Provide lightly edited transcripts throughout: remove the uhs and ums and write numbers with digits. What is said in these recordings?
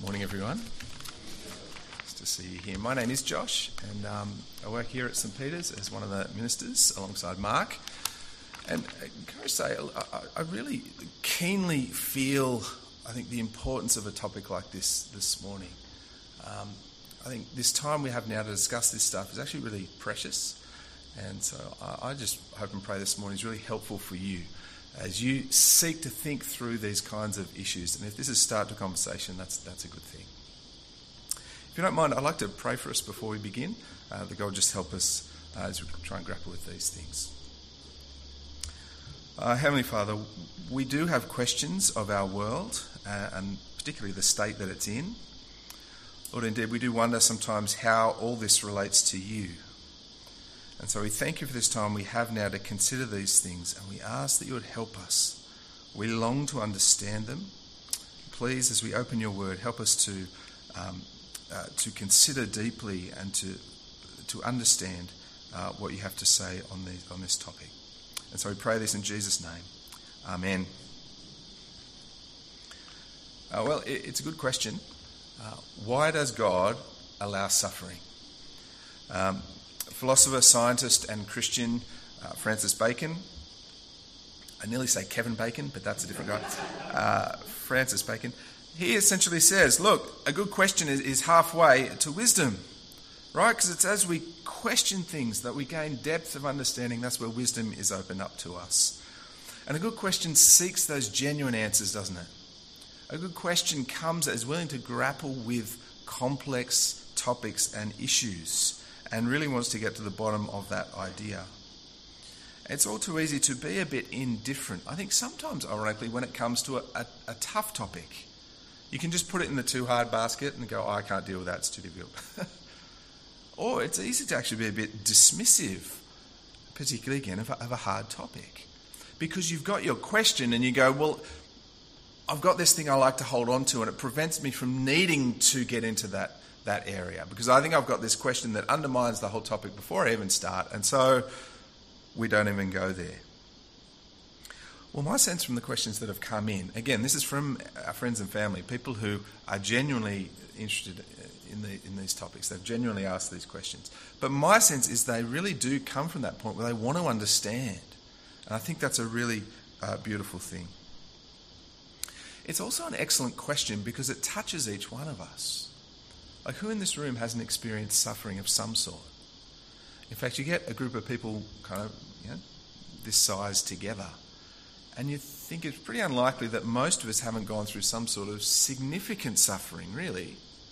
Morning, everyone. Nice to see you here. My name is Josh, and I work here at St. Peter's as one of the ministers alongside Mark. And can I say, I really keenly feel, I think, the importance of a topic like this morning. I think this time we have now to discuss this stuff is actually really precious. And so I just hope and pray this morning is really helpful for you as you seek to think through these kinds of issues. And if this is start to conversation, that's a good thing. If you don't mind, I'd like to pray for us before we begin, that God will just help us as we try and grapple with these things. Heavenly Father, we do have questions of our world, and particularly the state that it's in. Lord, indeed, we do wonder sometimes how all this relates to you. And so we thank you for this time we have now to consider these things, and we ask that you would help us. We long to understand them. Please, as we open your word, help us to consider deeply and to understand what you have to say on this topic. And so we pray this in Jesus' name. Amen. Well, it's a good question. Why does God allow suffering? Philosopher, scientist and Christian Francis Bacon, I nearly say Kevin Bacon, but that's a different guy, Francis Bacon, he essentially says, look, a good question is halfway to wisdom, right? Because it's as we question things that we gain depth of understanding, that's where wisdom is opened up to us. And a good question seeks those genuine answers, doesn't it? A good question comes as willing to grapple with complex topics and issues, and really wants to get to the bottom of that idea. It's all too easy to be a bit indifferent. I think sometimes, ironically, when it comes to a tough topic, you can just put it in the too hard basket and go, I can't deal with that, it's too difficult. Or it's easy to actually be a bit dismissive, particularly, again, of a hard topic. Because you've got your question and you go, well, I've got this thing I like to hold on to and it prevents me from needing to get into that area, because I think I've got this question that undermines the whole topic before I even start, and so we don't even go there. Well, my sense from the questions that have come in, again, this is from our friends and family, people who are genuinely interested in these topics. They've genuinely asked these questions. But my sense is they really do come from that point where they want to understand, and I think that's a really beautiful thing. It's also an excellent question because it touches each one of us. Like, who in this room hasn't experienced suffering of some sort? In fact, you get a group of people kind of, this size together, and you think it's pretty unlikely that most of us haven't gone through some sort of significant suffering, really.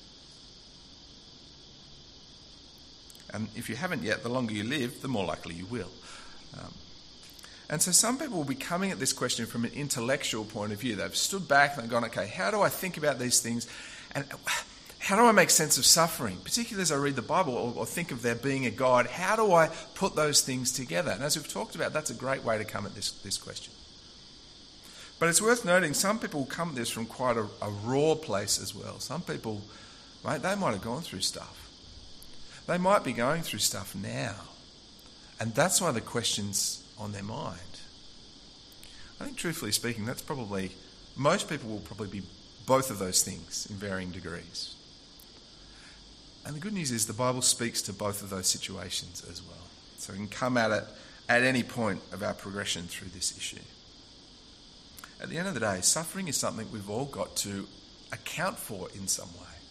And if you haven't yet, the longer you live, the more likely you will. And so some people will be coming at this question from an intellectual point of view. They've stood back and they've gone, okay, how do I think about these things? And how do I make sense of suffering? Particularly as I read the Bible or think of there being a God, how do I put those things together? And as we've talked about, that's a great way to come at this question. But it's worth noting, some people come at this from quite a raw place as well. Some people, mate, they might have gone through stuff. They might be going through stuff now. And that's why the question's on their mind. I think, truthfully speaking, that's probably, most people will probably be both of those things in varying degrees. And the good news is the Bible speaks to both of those situations as well. So we can come at it at any point of our progression through this issue. At the end of the day, suffering is something we've all got to account for in some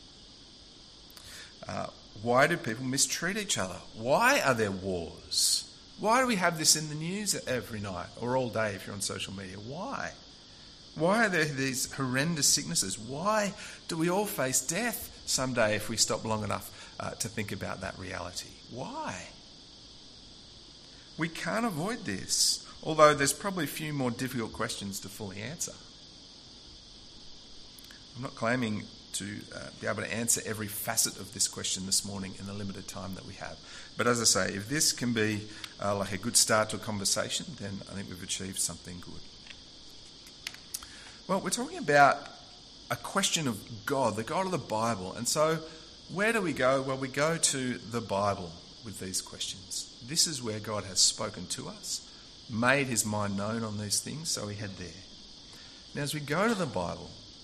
way. Why do people mistreat each other? Why are there wars? Why do we have this in the news every night or all day if you're on social media? Why? Why are there these horrendous sicknesses? Why do we all face death someday if we stop long enough to think about that reality? Why? We can't avoid this, although there's probably a few more difficult questions to fully answer. I'm not claiming to be able to answer every facet of this question this morning in the limited time that we have. But as I say, if this can be like a good start to a conversation, then I think we've achieved something good. Well, we're talking about a question of God, the God of the Bible. And so where do we go? Well, we go to the Bible with these questions. This is where God has spoken to us, made his mind known on these things, so we head there. Now, as we go to the Bible,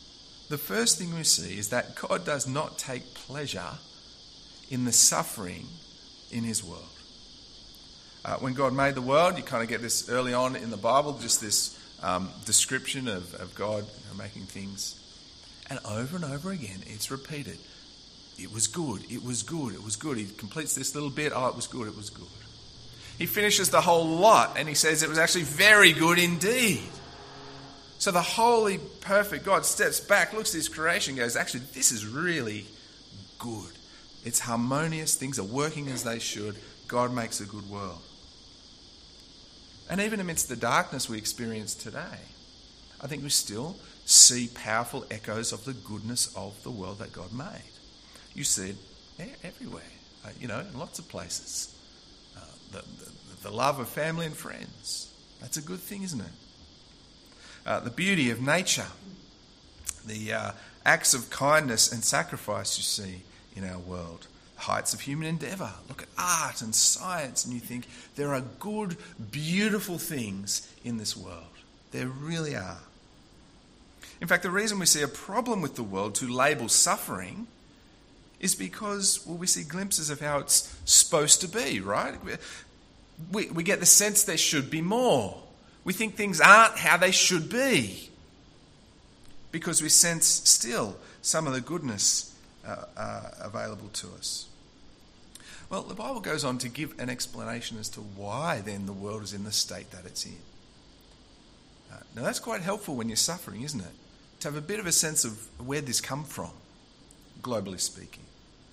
the first thing we see is that God does not take pleasure in the suffering in his world. When God made the world, you kind of get this early on in the Bible, just this description of God making things. And over again, it's repeated. It was good, it was good, it was good. He completes this little bit, it was good, it was good. He finishes the whole lot and he says it was actually very good indeed. So the holy, perfect God steps back, looks at his creation, goes, actually, this is really good. It's harmonious, things are working as they should. God makes a good world. And even amidst the darkness we experience today, I think we still see powerful echoes of the goodness of the world that God made. You see it everywhere, in lots of places. The love of family and friends. That's a good thing, isn't it? The beauty of nature. The acts of kindness and sacrifice you see in our world. Heights of human endeavour. Look at art and science and you think there are good, beautiful things in this world. There really are. In fact, the reason we see a problem with the world to label suffering is because, we see glimpses of how it's supposed to be, right? We get the sense there should be more. We think things aren't how they should be because we sense still some of the goodness available to us. Well, the Bible goes on to give an explanation as to why then the world is in the state that it's in. Now that's quite helpful when you're suffering, isn't it? To have a bit of a sense of where this come from, globally speaking.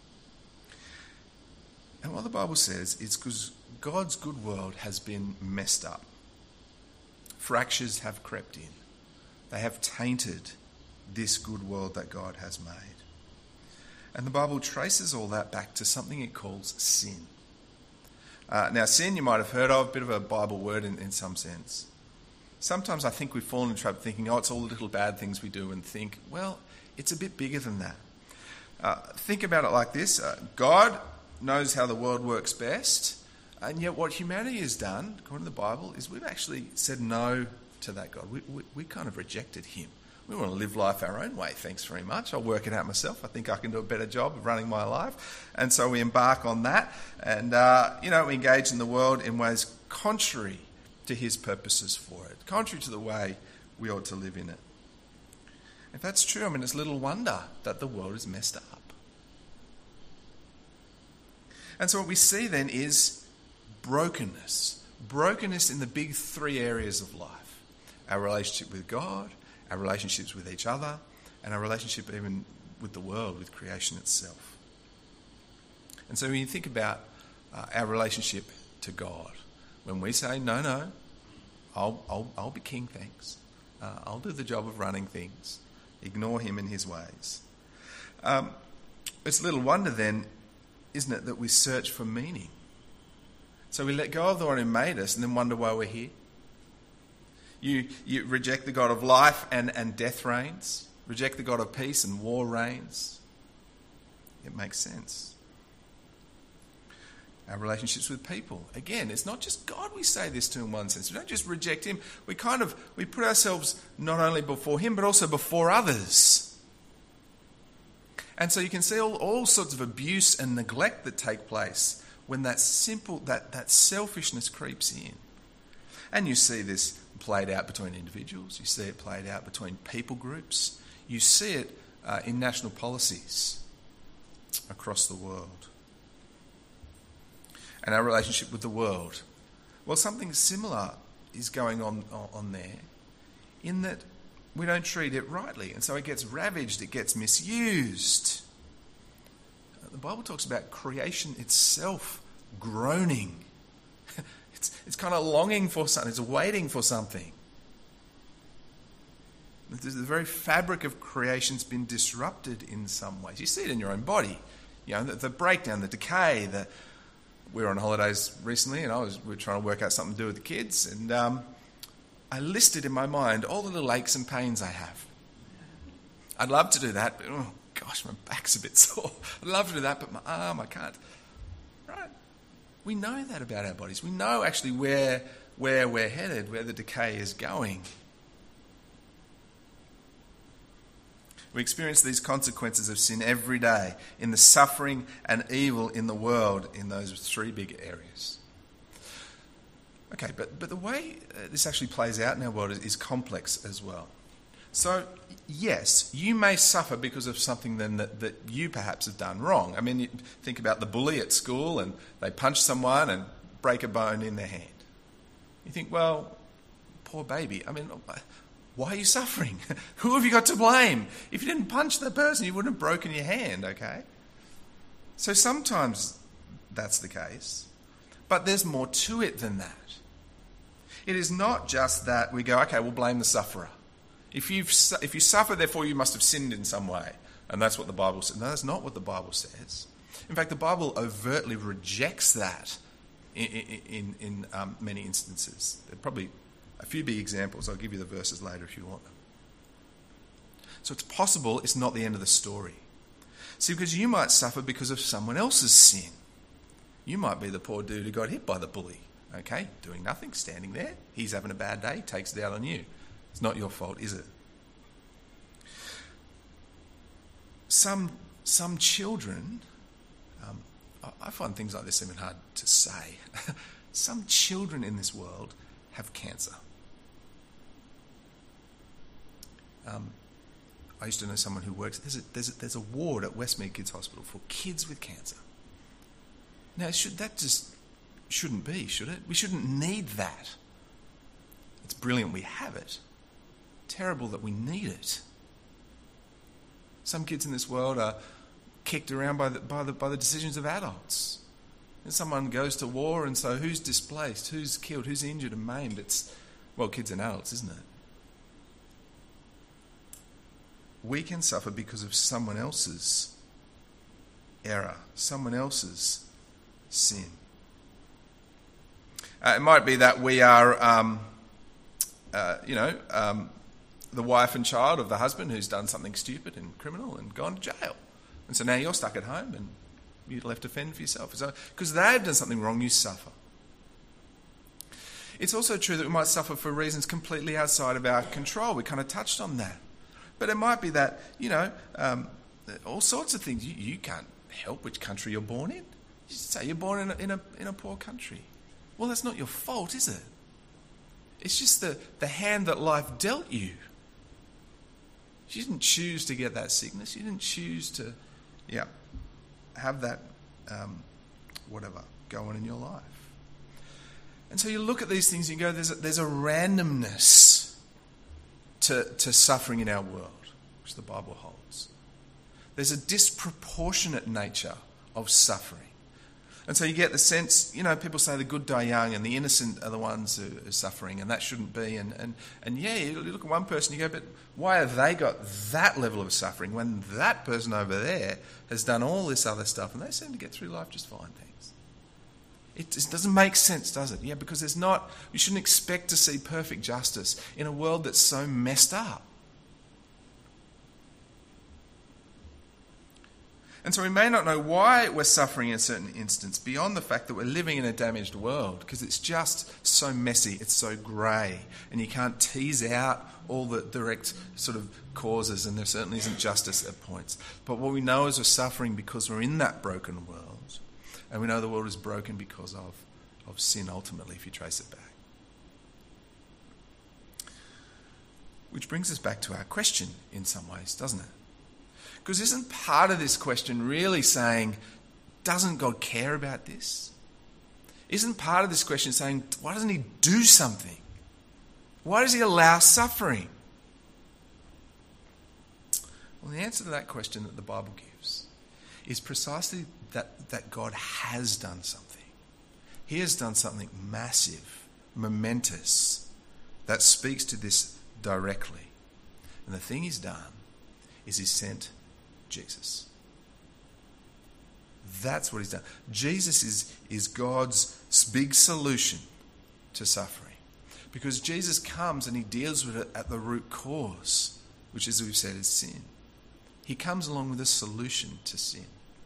And what the Bible says is because God's good world has been messed up. Fractures have crept in. They have tainted this good world that God has made. And the Bible traces all that back to something it calls sin. Now, sin you might have heard of, a bit of a Bible word in some sense. Sometimes I think we've fallen into trap thinking, it's all the little bad things we do, and think, well, it's a bit bigger than that. Think about it like this. God knows how the world works best, and yet what humanity has done, according to the Bible, is we've actually said no to that God. We kind of rejected him. We want to live life our own way, thanks very much. I'll work it out myself. I think I can do a better job of running my life. And so we embark on that, and we engage in the world in ways contrary to his purposes for it, contrary to the way we ought to live in it. If that's true, it's little wonder that the world is messed up. And so what we see then is brokenness. Brokenness in the big three areas of life. Our relationship with God, our relationships with each other, and our relationship even with the world, with creation itself. And so when you think about our relationship to God, when we say, no, I'll be king, thanks. I'll do the job of running things. Ignore him and his ways. It's little wonder then, isn't it, that we search for meaning. So we let go of the one who made us and then wonder why we're here. You reject the God of life and death reigns. Reject the God of peace and war reigns. It makes sense. Our relationships with people. Again, it's not just God we say this to in one sense. We don't just reject him. We put ourselves not only before him but also before others. And so you can see all sorts of abuse and neglect that take place when that selfishness creeps in. And you see this played out between individuals. You see it played out between people groups. You see it in national policies across the world. And our relationship with the world. Well, something similar is going on there in that we don't treat it rightly. And so it gets ravaged, it gets misused. The Bible talks about creation itself groaning. It's kind of longing for something. It's waiting for something. The very fabric of creation's been disrupted in some ways. You see it in your own body. The breakdown, the decay. We were on holidays recently, and we were trying to work out something to do with the kids, and I listed in my mind all the little aches and pains I have. I'd love to do that, but oh gosh, my back's a bit sore. I'd love to do that, but my arm, I can't. Right? We know that about our bodies. We know actually where we're headed, where the decay is going. We experience these consequences of sin every day in the suffering and evil in the world in those three big areas. Okay, but the way this actually plays out in our world is complex as well. So, yes, you may suffer because of something then that you perhaps have done wrong. I mean, you think about the bully at school and they punch someone and break a bone in their hand. You think, well, poor baby. I mean, why are you suffering? Who have you got to blame? If you didn't punch the person, you wouldn't have broken your hand, okay? So sometimes that's the case, but there's more to it than that. It is not just that we go, okay, we'll blame the sufferer. If you suffer, therefore you must have sinned in some way. And that's what the Bible says. No, that's not what the Bible says. In fact, the Bible overtly rejects that in many instances. There are probably a few big examples. I'll give you the verses later if you want them. So it's possible it's not the end of the story. See, because you might suffer because of someone else's sin. You might be the poor dude who got hit by the bully. Okay, doing nothing, standing there. He's having a bad day, takes it out on you. It's not your fault, is it? Some children, I find things like this even hard to say. Some children in this world have cancer. I used to know someone who works. There's a ward at Westmead Kids Hospital for kids with cancer. Now, that just shouldn't be, should it? We shouldn't need that. It's brilliant we have it. Terrible that we need it. Some kids in this world are kicked around by the decisions of adults. And someone goes to war, and so who's displaced, who's killed, who's injured and maimed? It's, well, kids and adults, isn't it? We can suffer because of someone else's error, someone else's sin. It might be that we are, the wife and child of the husband who's done something stupid and criminal and gone to jail. And so now you're stuck at home and you're left to fend for yourself. So, because they've done something wrong, you suffer. It's also true that we might suffer for reasons completely outside of our control. We kind of touched on that. But it might be that, all sorts of things. You can't help which country you're born in. You say you're born in a poor country. Well, that's not your fault, is it? It's just the hand that life dealt you. You didn't choose to get that sickness. You didn't choose to, have that, go on in your life. And so you look at these things and you go, there's a randomness to suffering in our world, which the Bible holds. There's a disproportionate nature of suffering. And so you get the sense, people say the good die young and the innocent are the ones who are suffering, and that shouldn't be. And you look at one person, you go, but why have they got that level of suffering when that person over there has done all this other stuff and they seem to get through life just fine, thanks? It just doesn't make sense, does it? Yeah, because we shouldn't expect to see perfect justice in a world that's so messed up. And so we may not know why we're suffering in a certain instance beyond the fact that we're living in a damaged world, because it's just so messy, it's so grey, and you can't tease out all the direct sort of causes, and there certainly isn't justice at points. But what we know is we're suffering because we're in that broken world, and we know the world is broken because of sin ultimately, if you trace it back. Which brings us back to our question in some ways, doesn't it? Because isn't part of this question really saying, doesn't God care about this? Isn't part of this question saying, why doesn't he do something? Why does he allow suffering? Well, the answer to that question that the Bible gives is precisely that God has done something. He has done something massive, momentous, that speaks to this directly. And the thing he's done is he's sent Jesus. That's what he's done. Jesus is God's big solution to suffering. Because Jesus comes and he deals with it at the root cause, which, as we've said, is sin. He comes along with a solution to sin.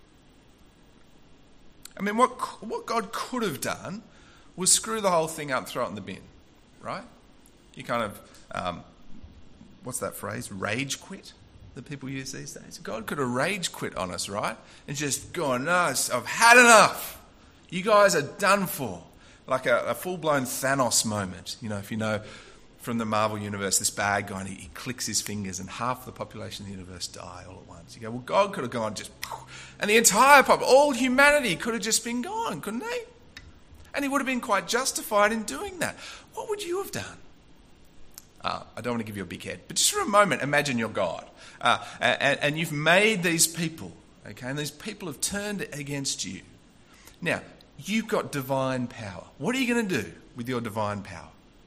I mean, what God could have done was screw the whole thing up, throw it in the bin, right? You kind of, what's that phrase? Rage quit. that people use these days? God could have rage quit on us, right? And just gone, no, I've had enough. You guys are done for. Like a full-blown Thanos moment. You know, if you know from the Marvel universe, this bad guy, and he clicks his fingers and half the population of the universe die all at once. You go, well, God could have gone just... And the entire all humanity could have just been gone, couldn't they? And he would have been quite justified in doing that. What would you have done? I don't want to give you a big head, but just for a moment, imagine you're God. And you've made these people, okay, and these people have turned against you. Now, you've got divine power. What are you going to do with your divine power?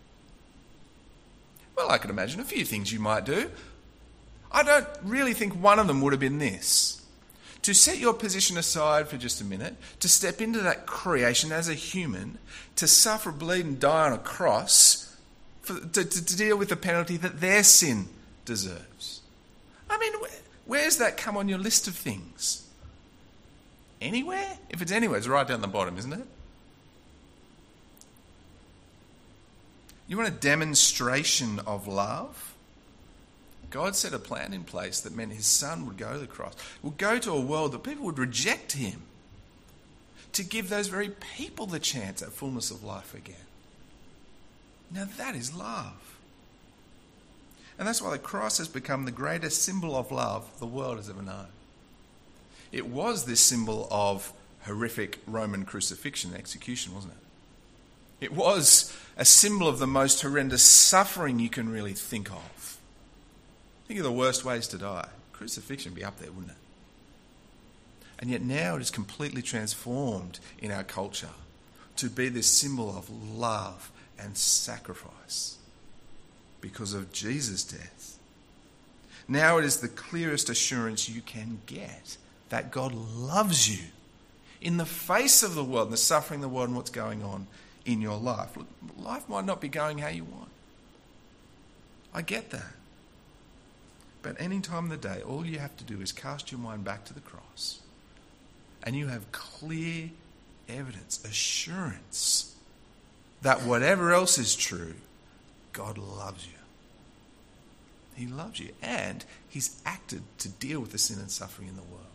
Well, I can imagine a few things you might do. I don't really think one of them would have been this. To set your position aside for just a minute, to step into that creation as a human, to suffer, bleed and die on a cross, to deal with the penalty that their sin deserves. I mean, where's that come on your list of things? Anywhere? If it's anywhere, it's right down the bottom, isn't it? You want a demonstration of love? God set a plan in place that meant his son would go to the cross, would go to a world that people would reject him, to give those very people the chance at fullness of life again. Now that is love. And that's why the cross has become the greatest symbol of love the world has ever known. It was this symbol of horrific Roman crucifixion and execution, wasn't it? It was a symbol of the most horrendous suffering you can really think of. Think of the worst ways to die. Crucifixion would be up there, wouldn't it? And yet now it is completely transformed in our culture to be this symbol of love and sacrifice because of Jesus' death. Now it is the clearest assurance you can get that God loves you in the face of the world and the suffering of the world and what's going on in your life. Look, life might not be going how you want. I get that. But any time of the day, all you have to do is cast your mind back to the cross and you have clear evidence, assurance that whatever else is true, God loves you. He loves you and he's acted to deal with the sin and suffering in the world.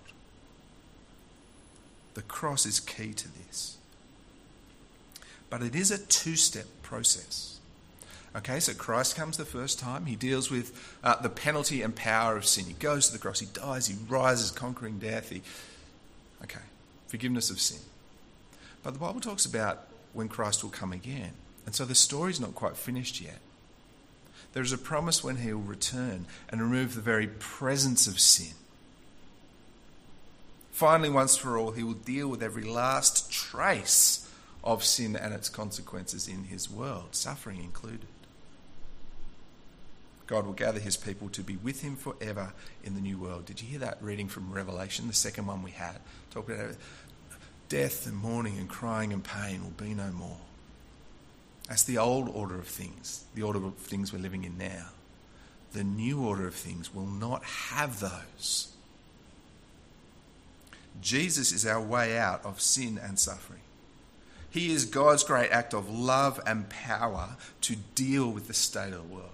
The cross is key to this. But it is a two-step process. Okay, so Christ comes the first time. He deals with the penalty and power of sin. He goes to the cross. He dies. He rises, conquering death. Forgiveness of sin. But the Bible talks about when Christ will come again. And so the story's not quite finished yet. There is a promise when he will return and remove the very presence of sin. Finally, once for all, he will deal with every last trace of sin and its consequences in his world, suffering included. God will gather his people to be with him forever in the new world. Did you hear that reading from Revelation, the second one we had? Talk about death and mourning and crying and pain will be no more. That's the old order of things, the order of things we're living in now. The new order of things will not have those. Jesus is our way out of sin and suffering. He is God's great act of love and power to deal with the state of the world.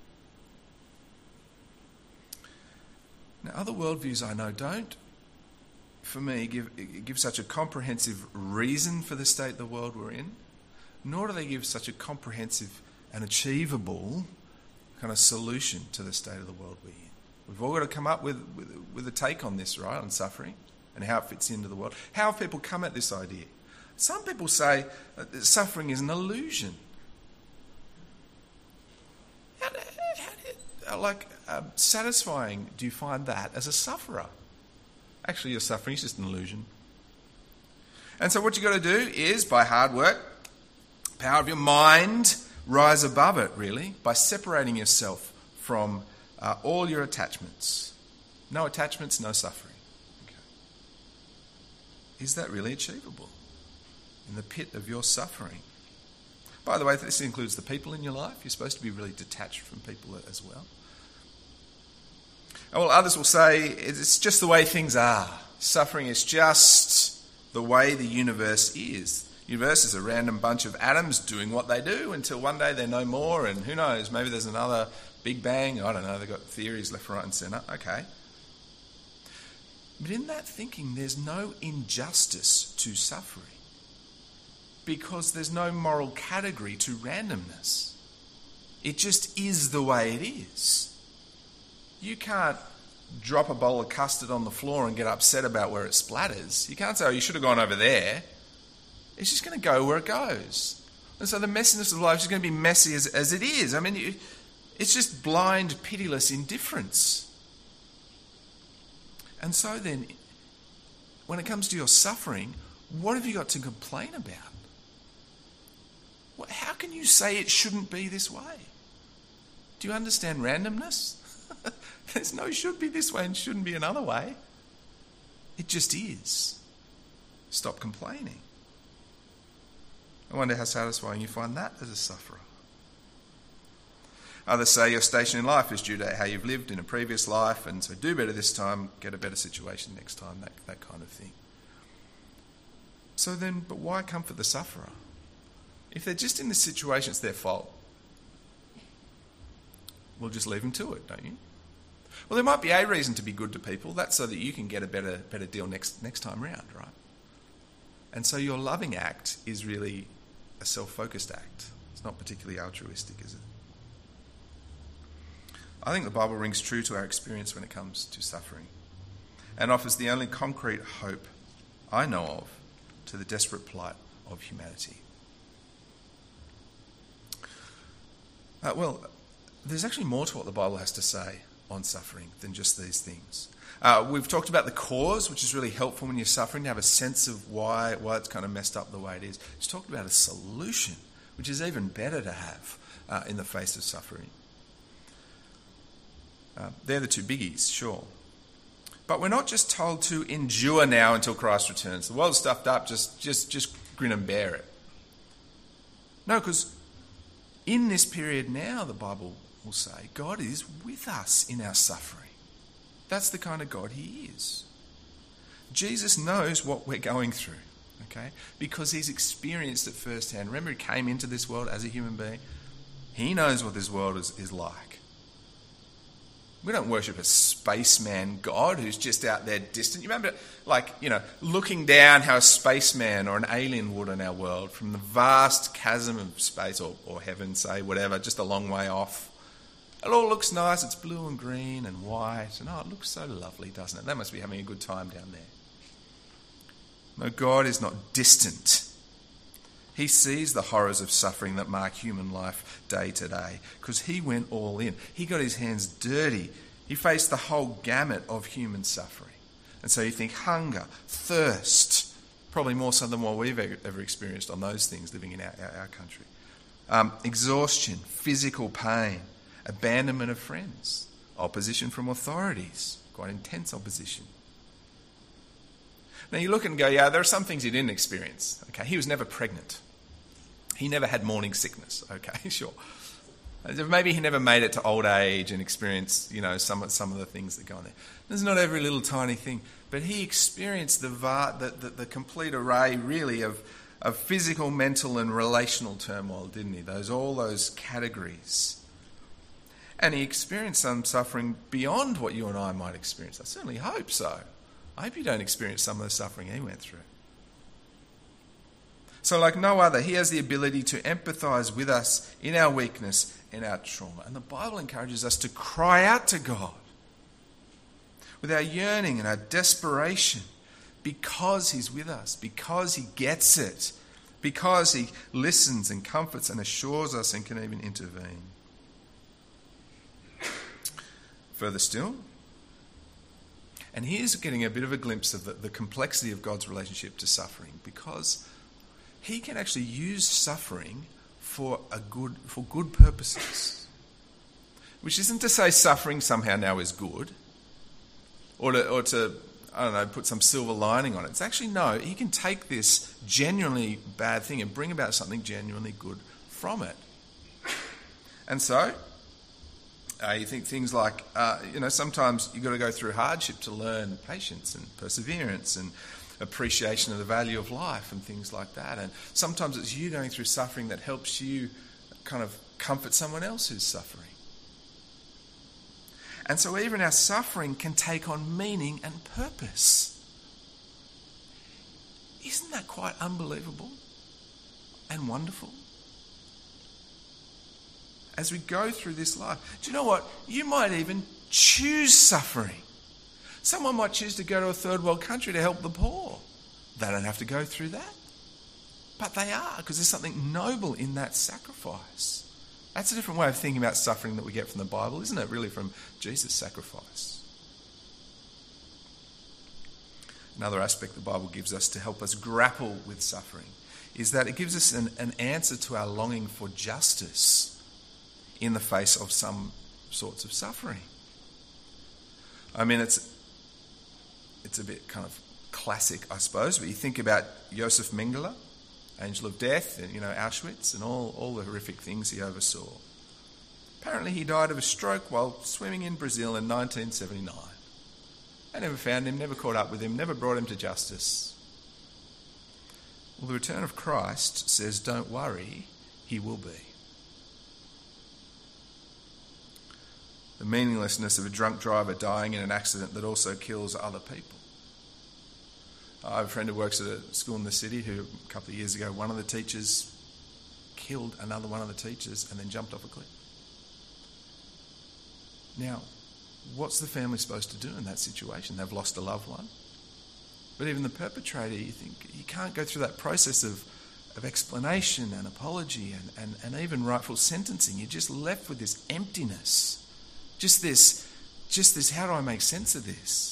Now, other worldviews I know don't, for me, give such a comprehensive reason for the state of the world we're in, nor do they give such a comprehensive and achievable kind of solution to the state of the world we're in. We've all got to come up with a take on this, right, on suffering and how it fits into the world. How have people come at this idea? Some people say that suffering is an illusion. How satisfying do you find that as a sufferer? Actually, your suffering is just an illusion. And so what you've got to do is, by hard work, power of your mind, rise above it, really, by separating yourself from all your attachments. No attachments, no suffering. Okay. Is that really achievable in the pit of your suffering? By the way, this includes the people in your life. You're supposed to be really detached from people as well. And well, others will say it's just the way things are. Suffering is just the way the universe is. The universe is a random bunch of atoms doing what they do until one day they're no more, and who knows, maybe there's another Big Bang, I don't know, they've got theories left, right and centre. Okay. But in that thinking, there's no injustice to suffering because there's no moral category to randomness. It just is the way it is. You can't drop a bowl of custard on the floor and get upset about where it splatters. You can't say, oh, you should have gone over there. It's just going to go where it goes. And so the messiness of life is going to be messy as it is. I mean, it's just blind, pitiless indifference. And so then, when it comes to your suffering, what have you got to complain about? How can you say it shouldn't be this way? Do you understand randomness? There's no should be this way and shouldn't be another way. It just is. Stop complaining. I wonder how satisfying you find that as a sufferer. Others say your station in life is due to how you've lived in a previous life, and so do better this time, get a better situation next time, that kind of thing. So then, but why comfort the sufferer? If they're just in this situation, it's their fault. We'll just leave them to it, don't you? Well, there might be a reason to be good to people. That's so that you can get a better deal next time round, right? And so your loving act is really a self-focused act. It's not particularly altruistic, is it? I think the Bible rings true to our experience when it comes to suffering and offers the only concrete hope I know of to the desperate plight of humanity. Well, there's actually more to what the Bible has to say on suffering than just these things. We've talked about the cause, which is really helpful when you're suffering, to have a sense of why it's kind of messed up the way it is. It's talked about a solution, which is even better to have in the face of suffering. They're the two biggies, sure. But we're not just told to endure now until Christ returns. The world's stuffed up, just grin and bear it. No, because in this period now, the Bible will say, God is with us in our suffering. That's the kind of God he is. Jesus knows what we're going through, okay? Because he's experienced it firsthand. Remember, he came into this world as a human being. He knows what this world is like. We don't worship a spaceman God who's just out there distant. You remember, looking down how a spaceman or an alien would in our world from the vast chasm of space or heaven, say, whatever, just a long way off. It all looks nice. It's blue and green and white. And it looks so lovely, doesn't it? They must be having a good time down there. No, God is not distant. He sees the horrors of suffering that mark human life day to day because he went all in. He got his hands dirty. He faced the whole gamut of human suffering. And so you think hunger, thirst, probably more so than what we've ever experienced on those things living in our country. Exhaustion, physical pain, abandonment of friends, opposition from authorities, quite intense opposition. Now you look and go, yeah, there are some things he didn't experience. Okay, he was never pregnant. He never had morning sickness. Okay, sure. Maybe he never made it to old age and experienced, some of the things that go on there. There's not every little tiny thing, but he experienced the complete array, really, of physical, mental, and relational turmoil, didn't he? All those categories. And he experienced some suffering beyond what you and I might experience. I certainly hope so. I hope you don't experience some of the suffering he went through. So like no other, he has the ability to empathise with us in our weakness, in our trauma. And the Bible encourages us to cry out to God with our yearning and our desperation because he's with us, because he gets it, because he listens and comforts and assures us and can even intervene. Further still, and here's getting a bit of a glimpse of the complexity of God's relationship to suffering, because he can actually use suffering for good purposes. Which isn't to say suffering somehow now is good, or to I don't know, put some silver lining on it. It's actually no, he can take this genuinely bad thing and bring about something genuinely good from it. And so, you think things like, sometimes you've got to go through hardship to learn patience and perseverance and appreciation of the value of life and things like that. And sometimes it's you going through suffering that helps you kind of comfort someone else who's suffering. And so even our suffering can take on meaning and purpose. Isn't that quite unbelievable and wonderful? As we go through this life, do you know what? You might even choose suffering. Someone might choose to go to a third world country to help the poor. They don't have to go through that. But they are, because there's something noble in that sacrifice. That's a different way of thinking about suffering that we get from the Bible, isn't it? Really, from Jesus' sacrifice. Another aspect the Bible gives us to help us grapple with suffering is that it gives us an answer to our longing for justice in the face of some sorts of suffering. I mean, it's a bit kind of classic, I suppose, but you think about Josef Mengele, Angel of Death, and Auschwitz, and all the horrific things he oversaw. Apparently he died of a stroke while swimming in Brazil in 1979. They never found him, never caught up with him, never brought him to justice. Well, the return of Christ says, don't worry, he will be. The meaninglessness of a drunk driver dying in an accident that also kills other people. I have a friend who works at a school in the city who, a couple of years ago, one of the teachers killed another one of the teachers and then jumped off a cliff. Now, what's the family supposed to do in that situation? They've lost a loved one. But even the perpetrator, you think, you can't go through that process of explanation and apology and even rightful sentencing. You're just left with this emptiness. Just this, how do I make sense of this?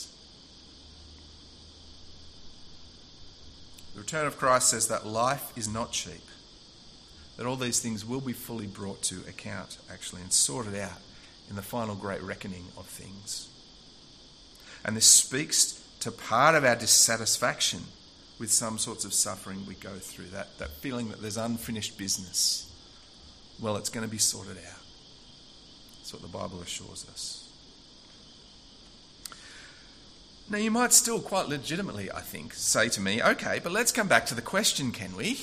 The return of Christ says that life is not cheap. That all these things will be fully brought to account, actually, and sorted out in the final great reckoning of things. And this speaks to part of our dissatisfaction with some sorts of suffering we go through, that feeling that there's unfinished business. Well, it's going to be sorted out. That's what the Bible assures us. Now, you might still quite legitimately, I think, say to me, okay, but let's come back to the question, can we?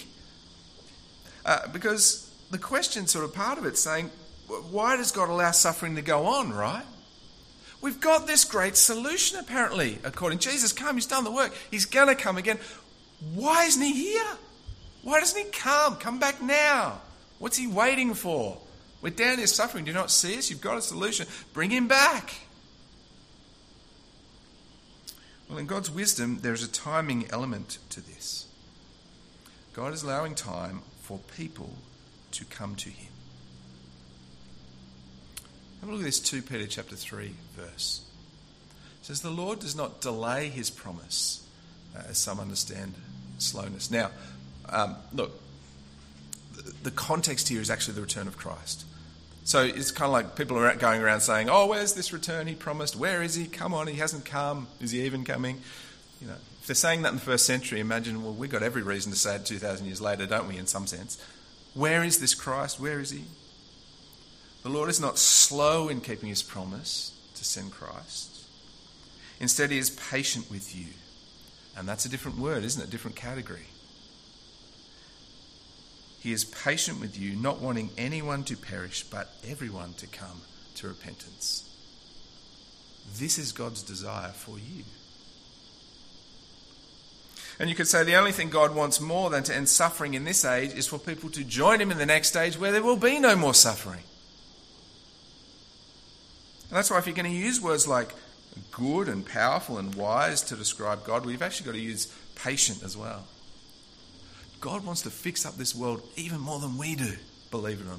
Because the question, sort of part of it, saying, why does God allow suffering to go on, right? We've got this great solution, apparently, according to Jesus. Come, he's done the work. He's going to come again. Why isn't he here? Why doesn't he come? Come back now. What's he waiting for? We're down here suffering. Do you not see us? You've got a solution. Bring him back. Well, in God's wisdom, there is a timing element to this. God is allowing time for people to come to him. Have a look at this 2 Peter chapter 3 verse. It says, the Lord does not delay his promise, as some understand slowness. Now, look, the context here is actually the return of Christ. So it's kind of like people are going around saying, oh, where's this return he promised? Where is he? Come on, he hasn't come. Is he even coming? If they're saying that in the first century, imagine, well, we've got every reason to say it 2,000 years later, don't we, in some sense? Where is this Christ? Where is he? The Lord is not slow in keeping his promise to send Christ. Instead, he is patient with you. And that's a different word, isn't it? A different category. He is patient with you, not wanting anyone to perish, but everyone to come to repentance. This is God's desire for you. And you could say the only thing God wants more than to end suffering in this age is for people to join him in the next age where there will be no more suffering. And that's why if you're going to use words like good and powerful and wise to describe God, we've actually got to use patient as well. God wants to fix up this world even more than we do, believe it or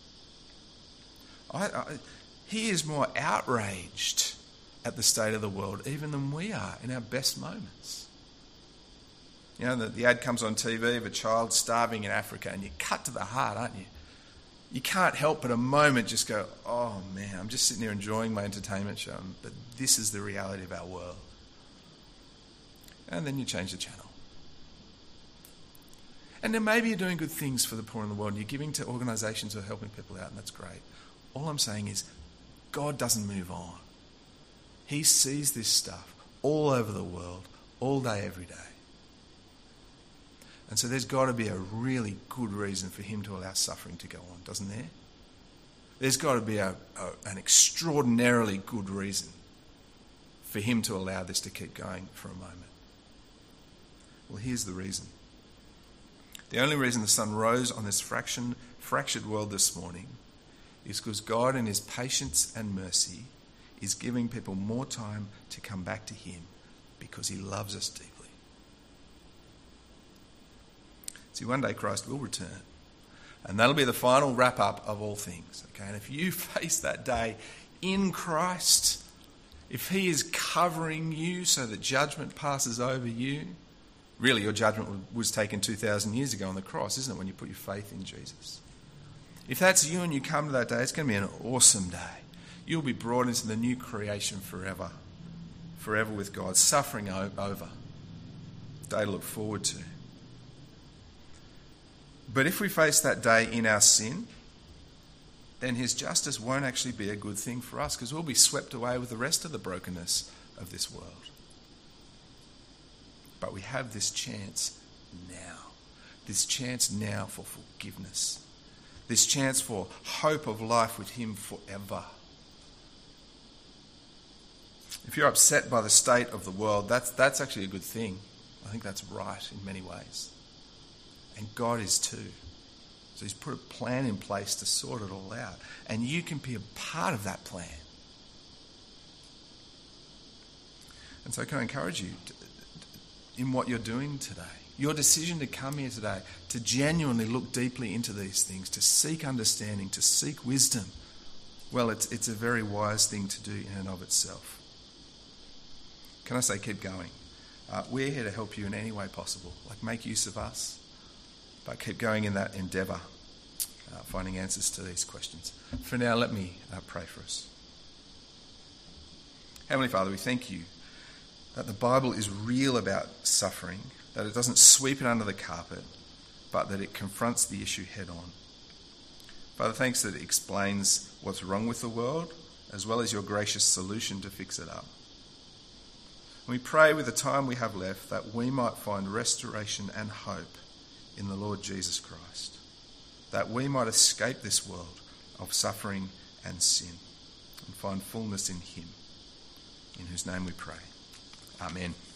not. He is more outraged at the state of the world even than we are in our best moments. The ad comes on TV of a child starving in Africa and you cut to the heart, aren't you? You can't help but a moment just go, oh man, I'm just sitting here enjoying my entertainment show, but this is the reality of our world. And then you change the channel. And then maybe you're doing good things for the poor in the world and you're giving to organisations who are helping people out, and that's great. All I'm saying is God doesn't move on. He sees this stuff all over the world, all day, every day. And so there's got to be a really good reason for him to allow suffering to go on, doesn't there? there's got to be an extraordinarily good reason for him to allow this to keep going for a moment. Well, here's the reason. The only reason the sun rose on this fractured world this morning is because God in his patience and mercy is giving people more time to come back to him because he loves us deeply. See, one day Christ will return, and that'll be the final wrap-up of all things. Okay, and if you face that day in Christ, if he is covering you so that judgment passes over you, really your judgment was taken 2,000 years ago on the cross, isn't it, when you put your faith in Jesus? If that's you and you come to that day, it's going to be an awesome day. You'll be brought into the new creation forever with God, suffering over. Day to look forward to. But if we face that day in our sin, then his justice won't actually be a good thing for us, because we'll be swept away with the rest of the brokenness of this world. But we have this chance now for forgiveness, this chance for hope of life with him forever. If you're upset by the state of the world, that's actually a good thing. I think that's right in many ways. And God is too. So he's put a plan in place to sort it all out. And you can be a part of that plan. And so can I encourage you in what you're doing today? Your decision to come here today, to genuinely look deeply into these things, to seek understanding, to seek wisdom. Well, it's a very wise thing to do in and of itself. Can I say keep going? We're here to help you in any way possible. Like, make use of us. But keep going in that endeavour, finding answers to these questions. For now, let me pray for us. Heavenly Father, we thank you that the Bible is real about suffering, that it doesn't sweep it under the carpet, but that it confronts the issue head on. Father, thanks that it explains what's wrong with the world, as well as your gracious solution to fix it up. And we pray with the time we have left that we might find restoration and hope in the Lord Jesus Christ, that we might escape this world of suffering and sin and find fullness in him, in whose name we pray. Amen.